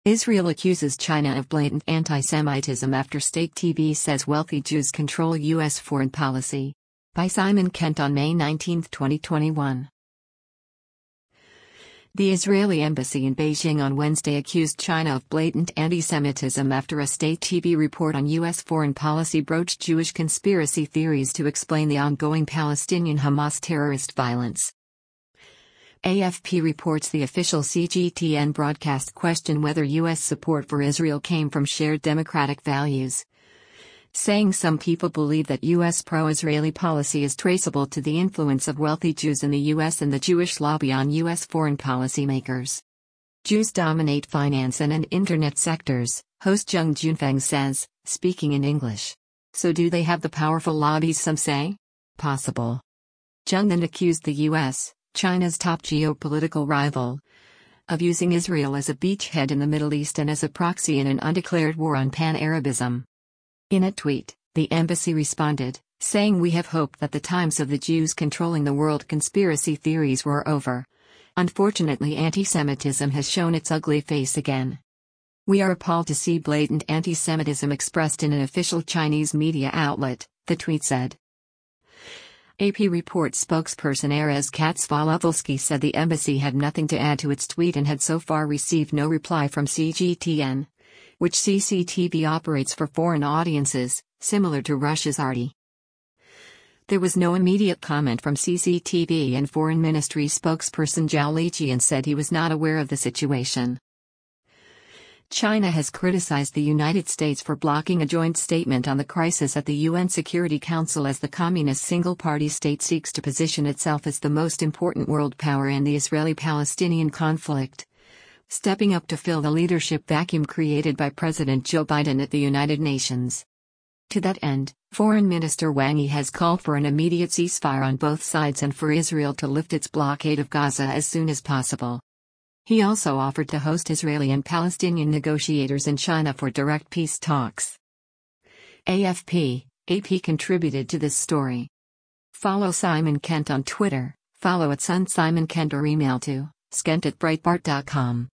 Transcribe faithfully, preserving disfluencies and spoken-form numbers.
Israel accuses China of blatant anti-Semitism after state T V says wealthy Jews control U S foreign policy. By Simon Kent on May nineteenth, twenty twenty-one. The Israeli embassy in Beijing on Wednesday accused China of blatant anti-Semitism after a state T V report on U S foreign policy broached Jewish conspiracy theories to explain the ongoing Palestinian-Hamas terrorist violence. A F P reports the official C G T N broadcast questioned whether U S support for Israel came from shared democratic values, saying some people believe that U S pro-Israeli policy is traceable to the influence of wealthy Jews in the U S and the Jewish lobby on U S foreign policy makers. Jews dominate finance and, and internet sectors, host Jung Junfeng says, speaking in English. So do they have the powerful lobbies some say? Possible. Jung then accused the U S, China's top geopolitical rival, of using Israel as a beachhead in the Middle East and as a proxy in an undeclared war on pan-Arabism. In a tweet, the embassy responded, saying, "We have hoped that the times of the Jews controlling the world conspiracy theories were over. Unfortunately, anti-Semitism has shown its ugly face again. We are appalled to see blatant anti-Semitism expressed in an official Chinese media outlet," the tweet said. A P reports spokesperson Erez Katz-Volovelsky said the embassy had nothing to add to its tweet and had so far received no reply from C G T N, which C C T V operates for foreign audiences, similar to Russia's R T. There was no immediate comment from C C T V, and Foreign Ministry spokesperson Zhao Lijian said he was not aware of the situation. China has criticized the United States for blocking a joint statement on the crisis at the U N Security Council as the communist single-party state seeks to position itself as the most important world power in the Israeli-Palestinian conflict, stepping up to fill the leadership vacuum created by President Joe Biden at the United Nations. To that end, Foreign Minister Wang Yi has called for an immediate ceasefire on both sides and for Israel to lift its blockade of Gaza as soon as possible. He also offered to host Israeli and Palestinian negotiators in China for direct peace talks. A F P, A P contributed to this story. Follow Simon Kent on Twitter, follow at Sun Simon Kent or email to skent at breitbart dot com.